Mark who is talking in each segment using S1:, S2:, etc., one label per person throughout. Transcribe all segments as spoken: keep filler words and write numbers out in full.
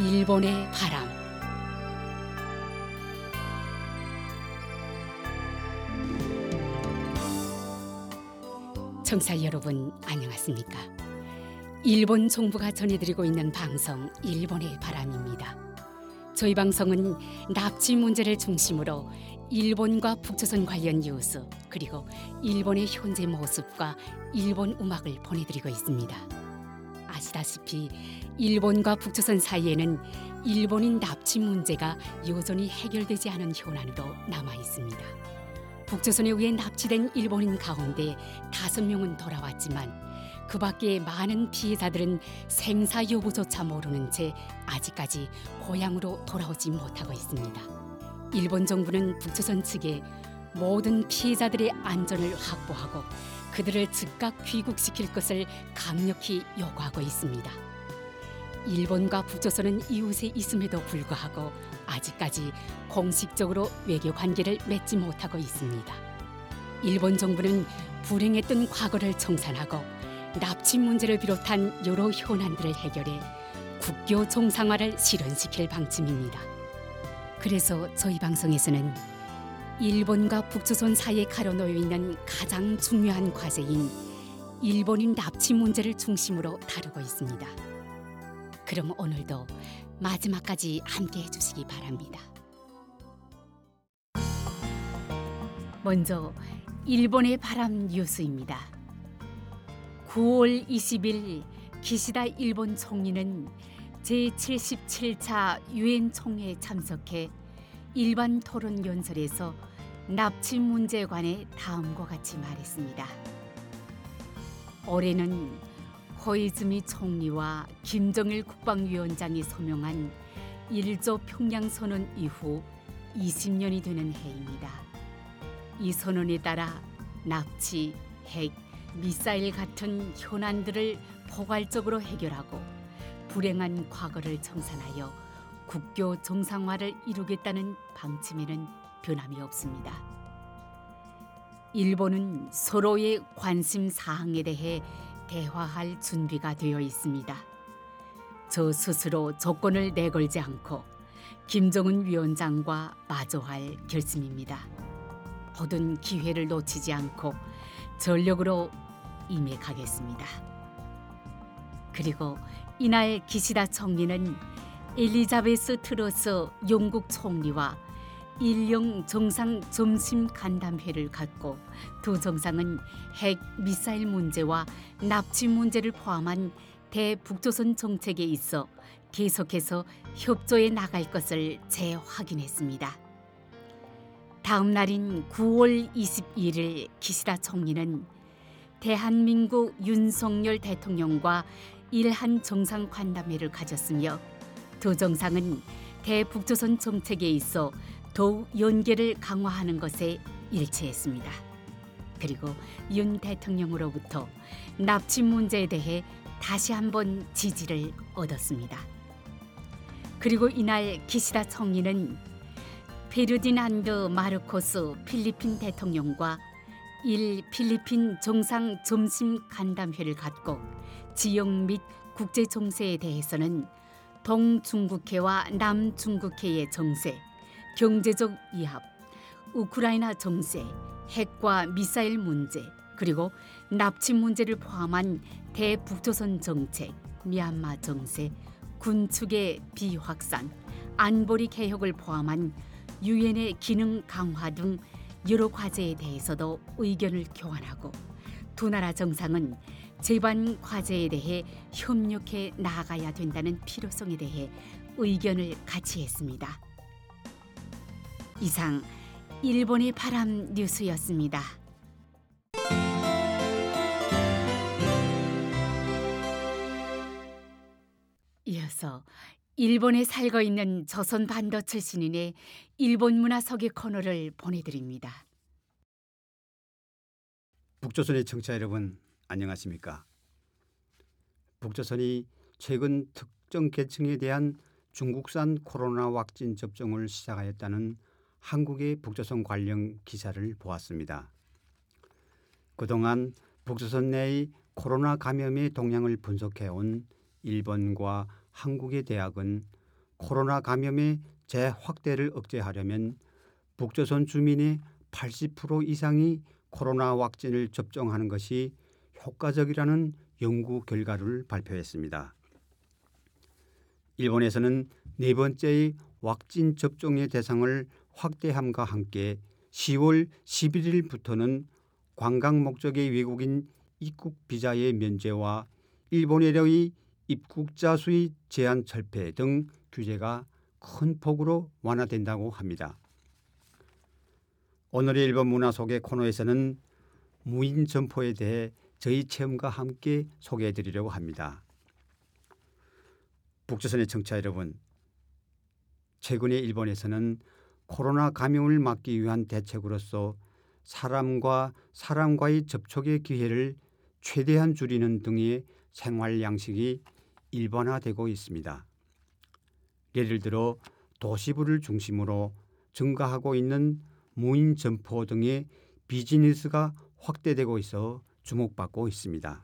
S1: 일본의 바람. 청취자 여러분 안녕하십니까? 일본 정부가 전해드리고 있는 방송 일본의 바람입니다. 저희 방송은 납치 문제를 중심으로 일본과 북조선 관련 뉴스 그리고 일본의 현재 모습과 일본 음악을 보내드리고 있습니다. 아시다시피 일본과 북조선 사이에는 일본인 납치 문제가 여전히 해결되지 않은 현안으로 남아 있습니다. 북조선에 의해 납치된 일본인 가운데 다섯 명은 돌아왔지만 그 밖에 많은 피해자들은 생사 여부조차 모르는 채 아직까지 고향으로 돌아오지 못하고 있습니다. 일본 정부는 북조선 측에 모든 피해자들의 안전을 확보하고 그들을 즉각 귀국시킬 것을 강력히 요구하고 있습니다. 일본과 북조선은 이웃에 있음에도 불구하고 아직까지 공식적으로 외교 관계를 맺지 못하고 있습니다. 일본 정부는 불행했던 과거를 청산하고 납치 문제를 비롯한 여러 현안들을 해결해 국교 정상화를 실현시킬 방침입니다. 그래서 저희 방송에서는 일본과 북조선 사이에 가로놓여 있는 가장 중요한 과제인 일본인 납치 문제를 중심으로 다루고 있습니다. 그럼 오늘도 마지막까지 함께 해주시기 바랍니다. 먼저 일본의 바람 뉴스입니다. 구월 이십일 기시다 일본 총리는 제칠십칠 차 유엔 총회에 참석해 일반 토론 연설에서 납치 문제에 관해 다음과 같이 말했습니다. 올해는 호이즈미 총리와 김정일 국방위원장이 서명한 일조 평양선언 이후 이십 년이 되는 해입니다. 이 선언에 따라 납치, 핵, 미사일 같은 현안들을 포괄적으로 해결하고 불행한 과거를 청산하여 국교 정상화를 이루겠다는 방침에는 변함이 없습니다. 일본은 서로의 관심 사항에 대해 대화할 준비가 되어 있습니다. 저 스스로 조건을 내걸지 않고 김정은 위원장과 마주할 결심입니다. 모든 기회를 놓치지 않고 전력으로 임해가겠습니다. 그리고 이날 기시다 총리는 엘리자베스 트러스 영국 총리와 일령 정상 점심 간담회를 갖고 두 정상은 핵 미사일 문제와 납치 문제를 포함한 대북조선 정책에 있어 계속해서 협조해 나갈 것을 재확인했습니다. 다음 날인 구월 이십일일 기시다 총리는 대한민국 윤석열 대통령과 일한 정상 간담회를 가졌으며 두 정상은 대북조선 정책에 있어 더욱 연계를 강화하는 것에 일치했습니다. 그리고 윤 대통령으로부터 납치 문제에 대해 다시 한번 지지를 얻었습니다. 그리고 이날 기시다 총리는 페르디난드 마르코스 필리핀 대통령과 일 필리핀 정상 점심 간담회를 갖고 지역 및 국제 정세에 대해서는 동중국해와 남중국해의 정세, 경제적 이합, 우크라이나 정세, 핵과 미사일 문제, 그리고 납치 문제를 포함한 대북조선 정책, 미얀마 정세, 군축의 비확산, 안보리 개혁을 포함한 유엔의 기능 강화 등 여러 과제에 대해서도 의견을 교환하고 두 나라 정상은 제반 과제에 대해 협력해 나아가야 된다는 필요성에 대해 의견을 같이 했습니다. 이상 일본의 바람 뉴스였습니다. 이어서 일본에 살고 있는 조선 반도 출신인의 일본 문화 소개 코너를 보내드립니다.
S2: 북조선의 청취자 여러분 안녕하십니까? 북조선이 최근 특정 계층에 대한 중국산 코로나 왁신 접종을 시작하였다는 한국의 북조선 관련 기사를 보았습니다. 그동안 북조선 내의 코로나 감염의 동향을 분석해온 일본과 한국의 대학은 코로나 감염의 재확대를 억제하려면 북조선 주민의 팔십 퍼센트 이상이 코로나 왁신을 접종하는 것이 효과적이라는 연구 결과를 발표했습니다. 일본에서는 네 번째의 왁신 접종의 대상을 확대함과 함께 시월 십일일부터는 관광 목적의 외국인 입국 비자의 면제와 일본에의 입국자 수의 제한 철폐 등 규제가 큰 폭으로 완화된다고 합니다. 오늘의 일본 문화 소개 코너에서는 무인 점포에 대해 저희 체험과 함께 소개해 드리려고 합니다. 북조선의 청취자 여러분, 최근에 일본에서는 코로나 감염을 막기 위한 대책으로서 사람과 사람과의 접촉의 기회를 최대한 줄이는 등의 생활 양식이 일반화되고 있습니다. 예를 들어 도시부를 중심으로 증가하고 있는 무인 점포 등의 비즈니스가 확대되고 있어 주목받고 있습니다.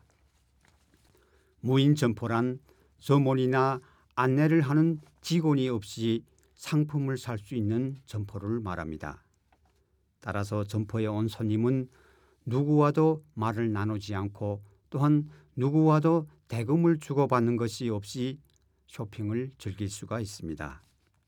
S2: 무인 점포란 점원이나 안내를 하는 직원이 없이 상품을 살 수 있는 점포를 말합니다. 따라서 점포에 온 손님은 누구와도 말을 나누지 않고 또한 누구와도 대금을 주고받는 것이 없이 쇼핑을 즐길 수가 있습니다.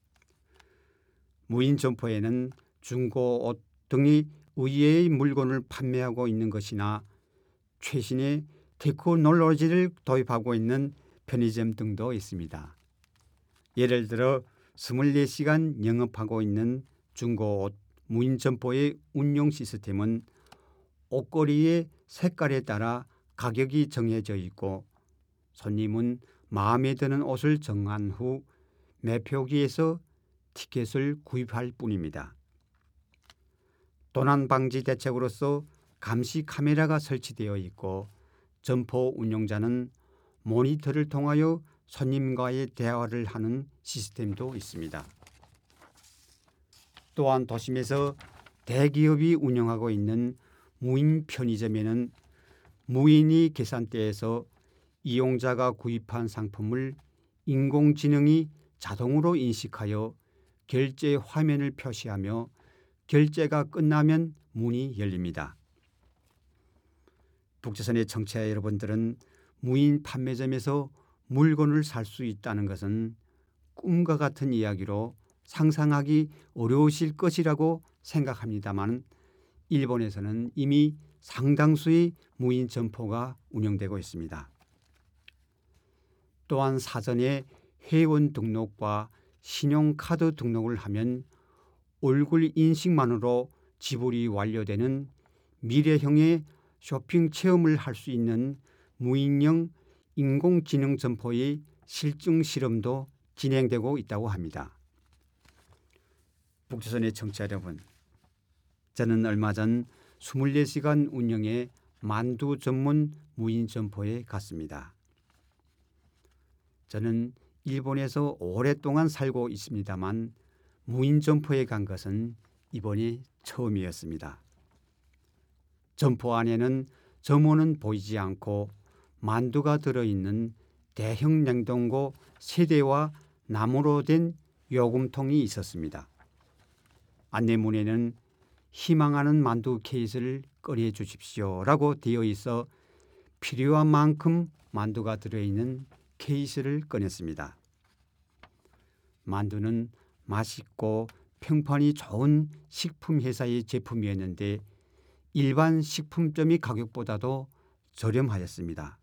S2: 무인 점포에는 중고 옷 등이 의외의 물건을 판매하고 있는 것이나 최신의 테크놀로지를 도입하고 있는 편의점 등도 있습니다. 예를 들어 이십사 시간 영업하고 있는 중고 옷 무인 점포의 운영 시스템은 옷걸이의 색깔에 따라 가격이 정해져 있고 손님은 마음에 드는 옷을 정한 후 매표기에서 티켓을 구입할 뿐입니다. 도난 방지 대책으로서 감시 카메라가 설치되어 있고 점포 운영자는 모니터를 통하여 손님과의 대화를 하는 시스템도 있습니다. 또한 도심에서 대기업이 운영하고 있는 무인 편의점에는 무인이 계산대에서 이용자가 구입한 상품을 인공지능이 자동으로 인식하여 결제 화면을 표시하며 결제가 끝나면 문이 열립니다. 북조선의 청취자 여러분들은 무인 판매점에서 물건을 살 수 있다는 것은 꿈과 같은 이야기로 상상하기 어려우실 것이라고 생각합니다만 일본에서는 이미 상당수의 무인 점포가 운영되고 있습니다. 또한 사전에 회원 등록과 신용카드 등록을 하면 얼굴 인식만으로 지불이 완료되는 미래형의 쇼핑 체험을 할 수 있는 무인형 인공지능 점포의 실증 실험도 진행되고 있다고 합니다. 북조선의 청취자 여러분, 저는 얼마 전 이십사 시간 운영의 만두 전문 무인 점포에 갔습니다. 저는 일본에서 오랫동안 살고 있습니다만 무인 점포에 간 것은 이번이 처음이었습니다. 점포 안에는 점원은 보이지 않고 만두가 들어있는 대형 냉동고 세 대와 나무로 된 요금통이 있었습니다. 안내문에는 희망하는 만두 케이스를 꺼내 주십시오라고 되어 있어 필요한 만큼 만두가 들어있는 케이스를 꺼냈습니다. 만두는 맛있고 평판이 좋은 식품 회사의 제품이었는데 일반 식품점의 가격보다도 저렴하였습니다.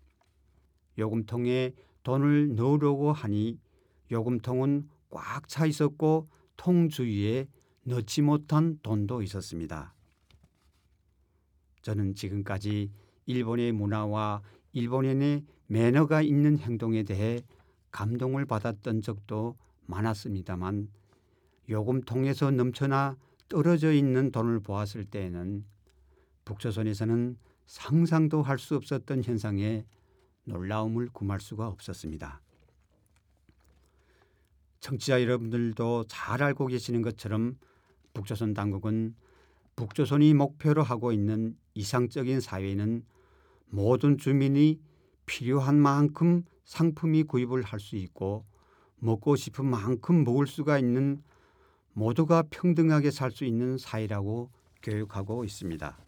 S2: 요금통에 돈을 넣으려고 하니 요금통은 꽉 차 있었고 통 주위에 넣지 못한 돈도 있었습니다. 저는 지금까지 일본의 문화와 일본인의 매너가 있는 행동에 대해 감동을 받았던 적도 많았습니다만 요금통에서 넘쳐나 떨어져 있는 돈을 보았을 때에는 북조선에서는 상상도 할 수 없었던 현상에 놀라움을 금할 수가 없었습니다. 청취자 여러분들도 잘 알고 계시는 것처럼 북조선 당국은 북조선이 목표로 하고 있는 이상적인 사회는 모든 주민이 필요한 만큼 상품이 구입을 할 수 있고 먹고 싶은 만큼 먹을 수가 있는 모두가 평등하게 살 수 있는 사회라고 교육하고 있습니다.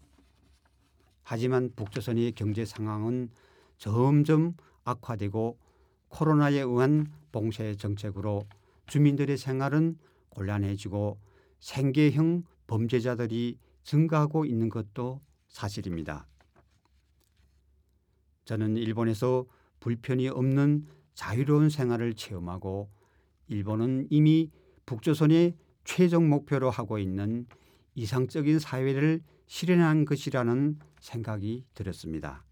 S2: 하지만 북조선의 경제 상황은 점점 악화되고 코로나에 의한 봉쇄 정책으로 주민들의 생활은 곤란해지고 생계형 범죄자들이 증가하고 있는 것도 사실입니다. 저는 일본에서 불편이 없는 자유로운 생활을 체험하고 일본은 이미 북조선의 최종 목표로 하고 있는 이상적인 사회를 실현한 것이라는 생각이 들었습니다.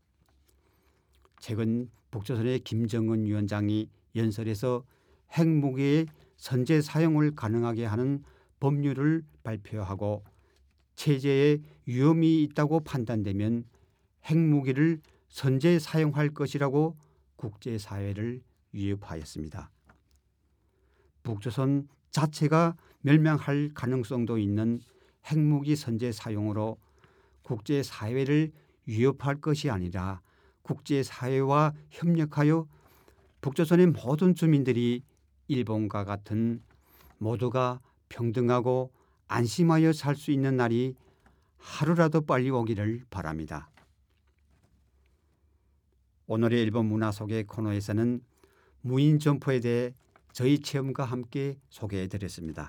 S2: 최근 북조선의 김정은 위원장이 연설에서 핵무기의 선제 사용을 가능하게 하는 법률을 발표하고 체제에 위험이 있다고 판단되면 핵무기를 선제 사용할 것이라고 국제사회를 위협하였습니다. 북조선 자체가 멸망할 가능성도 있는 핵무기 선제 사용으로 국제사회를 위협할 것이 아니라 국제사회와 협력하여 북조선의 모든 주민들이 일본과 같은 모두가 평등하고 안심하여 살 수 있는 날이 하루라도 빨리 오기를 바랍니다. 오늘의 일본 문화 소개 코너에서는 무인 점포에 대해 저희 체험과 함께 소개해드렸습니다.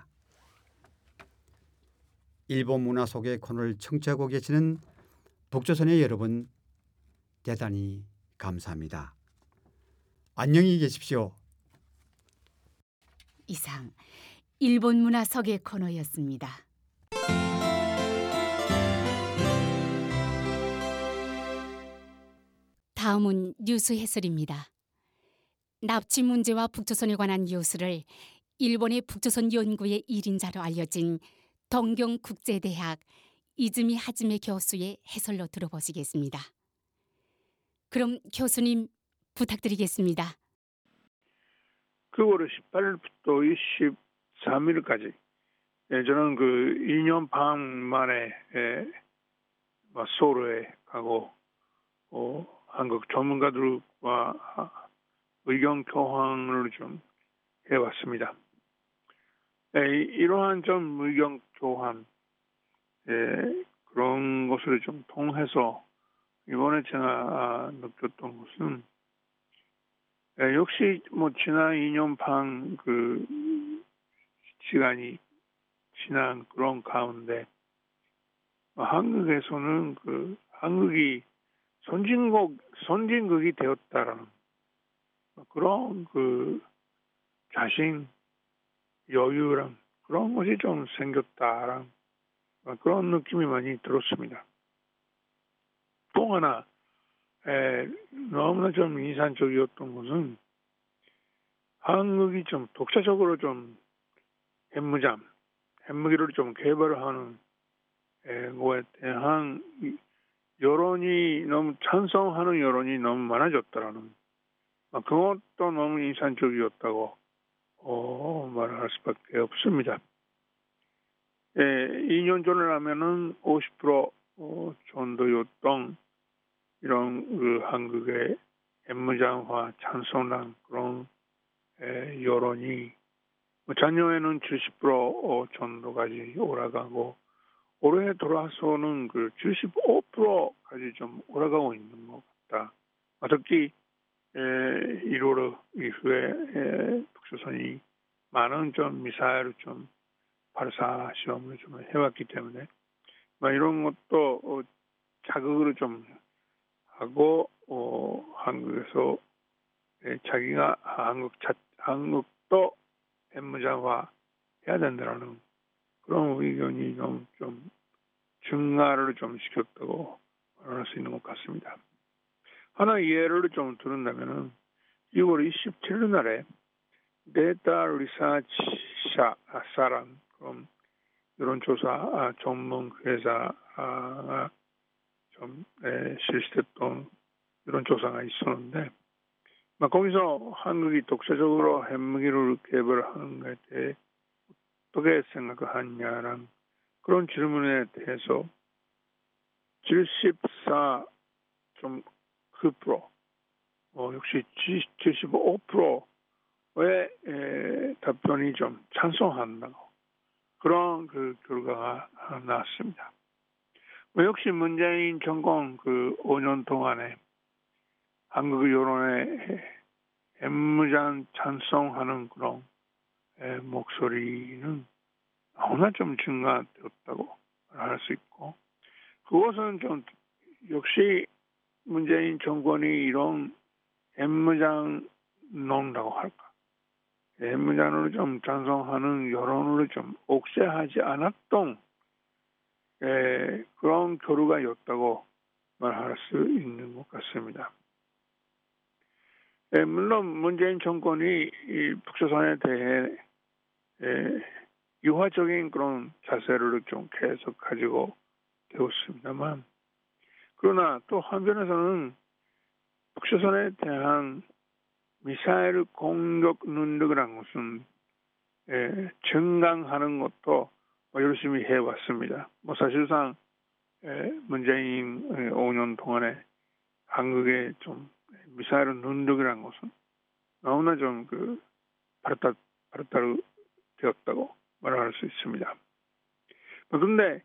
S2: 일본 문화 소개 코너를 청취하고 계시는 북조선의 여러분, 대단히 감사합니다. 안녕히 계십시오.
S1: 이상 일본 문화 소개 코너였습니다. 다음은 뉴스 해설입니다. 납치 문제와 북조선에 관한 뉴스를 일본의 북조선 연구의 일인자로 알려진 동경국제대학 이즈미 하즈메 교수의 해설로 들어보시겠습니다. 그럼 교수님 부탁드리겠습니다.
S3: 구월 십팔일부터 이십삼일까지 저는 그 이 년 반 만에 서울에 가고 어, 한국 전문가들과 의견 교환을 좀 해왔습니다. 이러한 좀 의견 교환 그런 것을 좀 통해서 이번에 제가 느꼈던 것은 역시 뭐 지난 이 년 반 그 시간이 지난 그런 가운데 한국에서는 그 한국이 선진국 선진국이 되었다라는 그런 그 자신 여유랑 그런 것이 좀 생겼다라는 그런 느낌이 많이 들었습니다. 또 하나 에, 너무나 좀 인상적이었던 것은 한국이 좀 독자적으로 좀 핵무장, 핵무기를 좀 개발하는 에, 거에 대한 여론이 너무 찬성하는 여론이 너무 많아졌다라는 그것도 너무 인상적이었다고 어, 말할 수밖에 없습니다. 에, 이 년 전이라면은 오십 퍼센트 어, 정도였던 이런 그 한국의 핵무장화 찬성한 그런 에, 여론이 뭐 작년에는 칠십 퍼센트 정도까지 올라가고 올해 돌아서는 그 칠십오 퍼센트까지 좀 올라가고 있는 것 같다. 특히 일월 이후에 에, 북조선이 많은 좀 미사일을 좀 발사 시험을 좀 해왔기 때문에 뭐 이런 것도 어, 자극을 좀 하고 어, 한국에서 에, 자기가 한국 자, 한국도 핵무장화 해야 된다는 그런 의견이 좀, 좀 증가를 좀 시켰다고 말할 수 있는 것 같습니다. 하나 예를 좀 들은다면은 유월 이십칠일 날에 데이터 리서치사 사람 그런 여론조사 전문 회사가 좀 실시했던 여론조사가 있었는데 거기서 한국이 독자적으로 핵무기를 개발하는 것에 대해 어떻게 생각하느냐는 그런 질문에 대해서 칠십사 점 구 퍼센트 어, 역시 칠십오 퍼센트 에, 답변이 좀 찬성한다고 그런 그 결과가 나왔습니다. 뭐 역시 문재인 정권 그 오 년 동안에 한국 여론에 핵무장 찬성하는 그런 에, 목소리는 너무나 좀 증가되었다고 할 수 있고, 그것은 좀 역시 문재인 정권이 이런 핵무장 논다고 할까, 핵무장을 좀 찬성하는 여론을 좀 억제하지 않았던 에, 그런 결과였다고 말할 수 있는 것 같습니다. 에, 물론 문재인 정권이 이 북조선에 대해 에, 유화적인 그런 자세를 좀 계속 가지고 되었습니다만, 그러나 또 한편에서는 북조선에 대한 미사일 공격 능력이라는 것은 에, 증강하는 것도 뭐 열심히 해왔습니다. 뭐 사실상 에, 문재인 오 년 동안에 한국의 좀 미사일 능력이라는 것은 너무나 좀그 발달 발달 되었다고 말할 수 있습니다. 그런데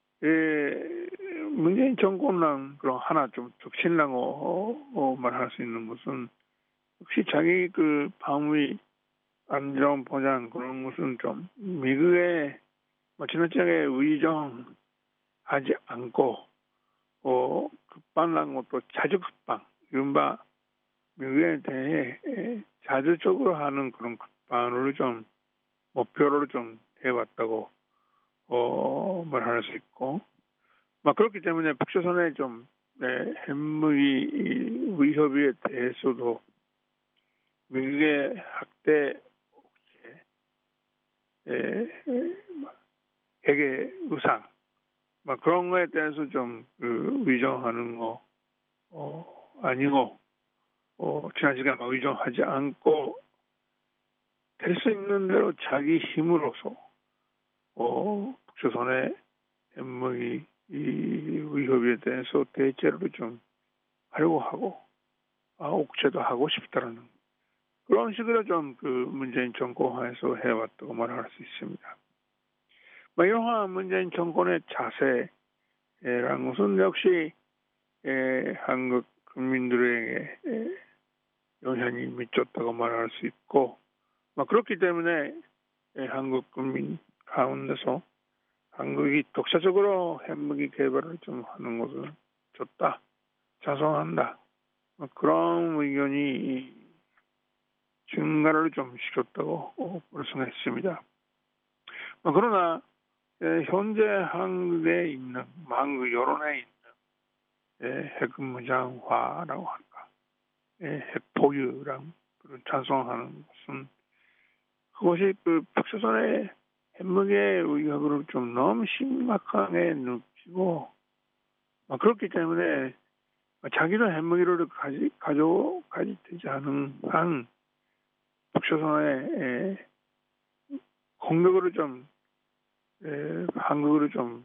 S3: 문재인 정권랑 그런 하나 좀 적신라고 어, 말할 수 있는 것은 혹시 자기 그 방위 안전 보장 그런 것은 좀 미국에 뭐 지나치게 의존하지 않고 어, 급반한 것도 자주 급반, 이른바 미국에 대해 자주적으로 하는 그런 급반을 좀 목표로 좀 해왔다고 어, 말할 수 있고, 막 그렇기 때문에 북조선의 좀 네, 핵무기 위협에 대해서도 미국의 학대 핵의 우상, 막 그런 거에 대해서 좀 그 위정하는 거 어, 아니고 어, 지나치게 막 위정하지 않고 될 수 있는 대로 자기 힘으로서 어, 북조선의 핵무기 이 위협에 대해서 대체로 좀 하려고 하고 아, 옥죄도 하고 싶다라는 그런 식으로 좀 그 문재인 정권 하에서 해왔다고 말할 수 있습니다. 뭐 이러한 문재인 정권의 자세라는 것은 역시 에, 한국 국민들에게 에, 영향이 미쳤다고 말할 수 있고, 뭐 그렇기 때문에 에, 한국 국민 가운데서 한국이 독자적으로 핵무기 개발을 좀 하는 것은 좋다, 찬성한다, 뭐 그런 의견이 증가를 좀 시켰다고 발송했습니다. 뭐 그러나 에, 현재 한국에 있는 한국 여론에 있는 핵무장화라고 할까, 에, 핵보유랑 그런 찬성하는 것은 그것이 그 북조선의 핵무기의 위협을 좀 너무 심각하게 느끼고, 막 그렇기 때문에 자기도 핵무기를 가지, 가져, 가지 되지 않은 한 북조선의 공격으로 좀, 에, 한국으로 좀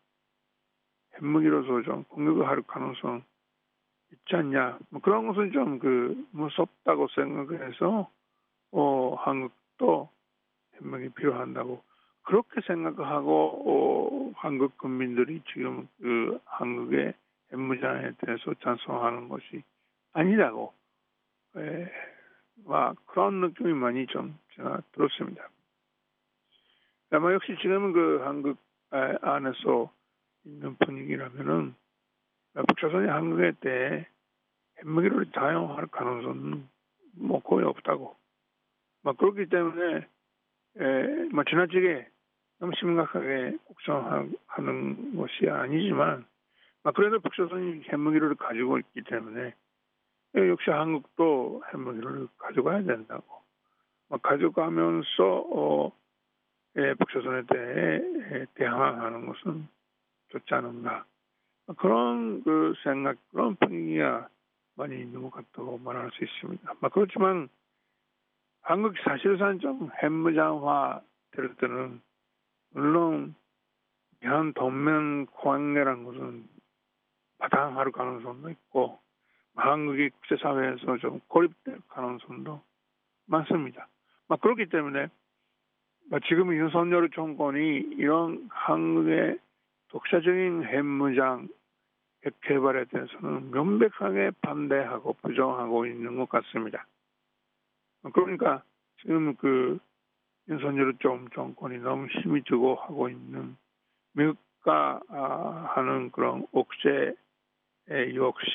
S3: 핵무기로서 좀 공격을 할 가능성 있지 않냐. 뭐 그런 것은 좀 그 무섭다고 생각해서 어, 한국도 핵무기 필요한다고 그렇게 생각하고 어, 한국 국민들이 지금 그 한국의 핵무장에 대해서 찬성하는 것이 아니라고 에, 막 그런 느낌이 많이 좀 제가 들었습니다. 아마 역시 지금은 그 한국 안에서 있는 분위기라면은 북조선이 한국에 대해 핵무기를 사용할 가능성은 뭐 거의 없다고. 막 그렇기 때문에 에, 뭐 지나치게 너무 심각하게 걱정하는 것이 아니지만, 막 그래도 북조선이 핵무기를 가지고 있기 때문에 에, 역시 한국도 핵무기를 가져가야 된다고. 막 가져가면서 어, 에, 북조선에 대해 대항하는 것은 좋지 않은가. 그런 그 생각, 그런 분위기가 많이 있는 것 같다고 말할 수 있습니다. 막 그렇지만 한국 사실상 좀 핵무장화 될 때는 물론 현 동맹 관계라는 것은 바탕할 가능성도 있고 한국이 국제사회에서 좀 고립될 가능성도 많습니다. 막 그렇기 때문에 막 지금 윤석열 정권이 이런 한국의 독자적인 핵 무장 핵 개발에 대해서는 명백하게 반대하고 부정하고 있는 것 같습니다. 그러니까 지금 그 윤석열 정권이 너무 힘이 주고 하고 있는 미국과 하는 그런 억제 역시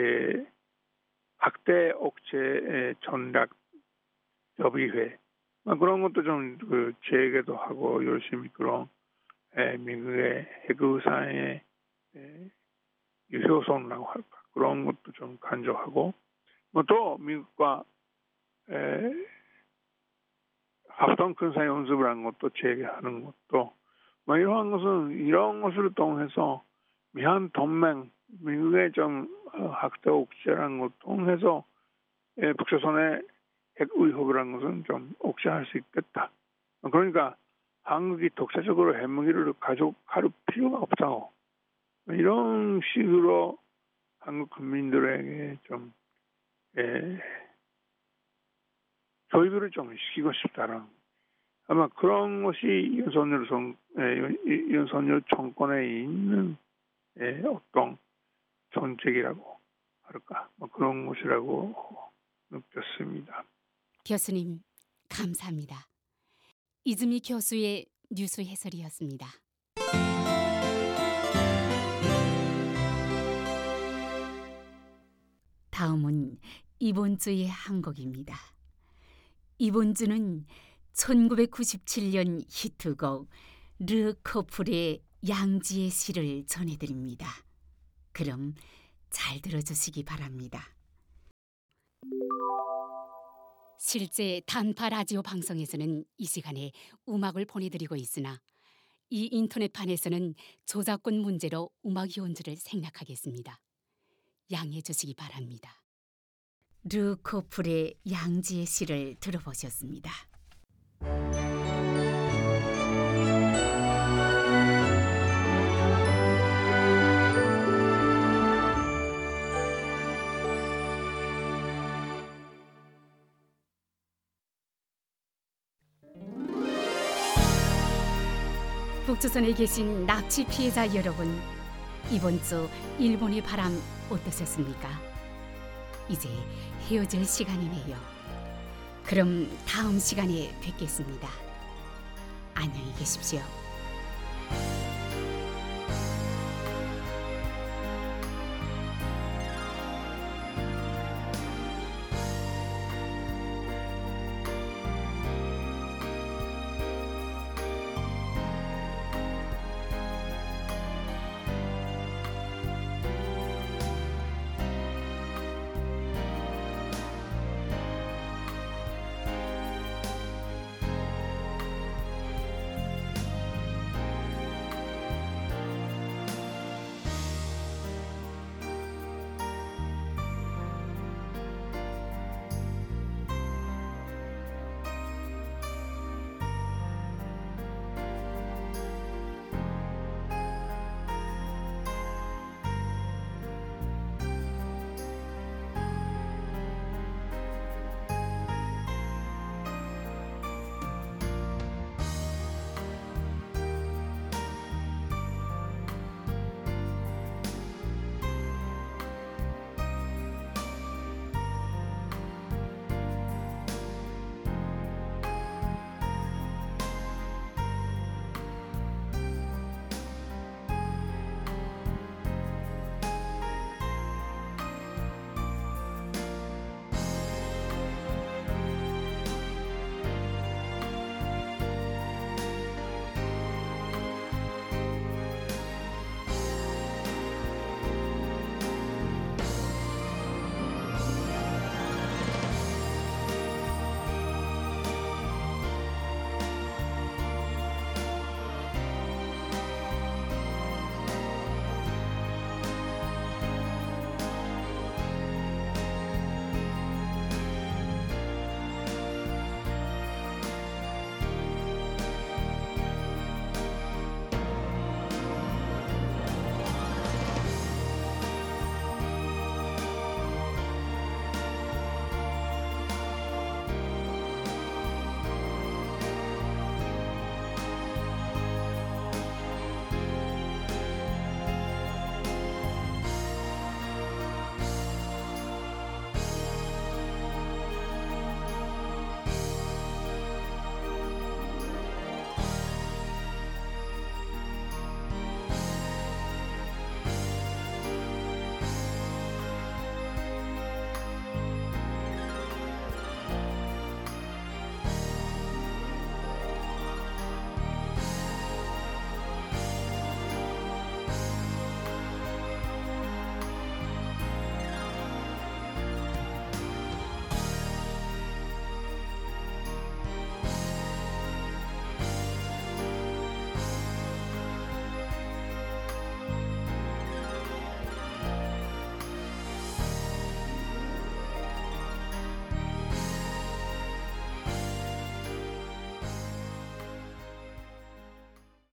S3: 학대 억제 전략 협의회 그런 것도 좀 그 재개도 하고 열심히 그런 미국의 핵의사의 유효성이라고 할까 그런 것도 좀 강조하고 뭐 또 미국과 에, 합동 군사 연습을 하는 것도 재개하는 것도 뭐 이러한 것은 이런 것을 통해서 미한 동맹 미국의 좀 학대 억제라는 것을 통해서 에, 북조선의 핵 의혹을 한 것은 좀 억제할 수 있겠다. 그러니까 한국이 독자적으로 핵무기를 가져갈 필요가 없다고 이런 식으로 한국 국민들에게 좀 에, 교육을 좀 시키고 싶다라는 아마 그런 것이 윤석열, 정, 에, 윤석열 정권에 있는 에, 어떤 정책이라고 할까 뭐 그런 것이라고 느꼈습니다.
S1: 교수님 감사합니다. 이즈미 교수의 뉴스 해설이었습니다. 다음은 이번 주의 한 곡입니다. 이번 주는 천구백구십칠 년 히트곡 르 커플의 양지의 시를 전해드립니다. 그럼 잘 들어주시기 바랍니다. 실제 단파 라디오 방송에서는 이 시간에 음악을 보내드리고 있으나 이 인터넷판에서는 저작권 문제로 음악 연주를 생략하겠습니다. 양해해 주시기 바랍니다. 르 커플의 양지의 시를 들어보셨습니다. 북조선에 계신 납치 피해자 여러분, 이번 주 일본의 바람 어떠셨습니까? 이제 헤어질 시간이네요. 그럼 다음 시간에 뵙겠습니다. 안녕히 계십시오.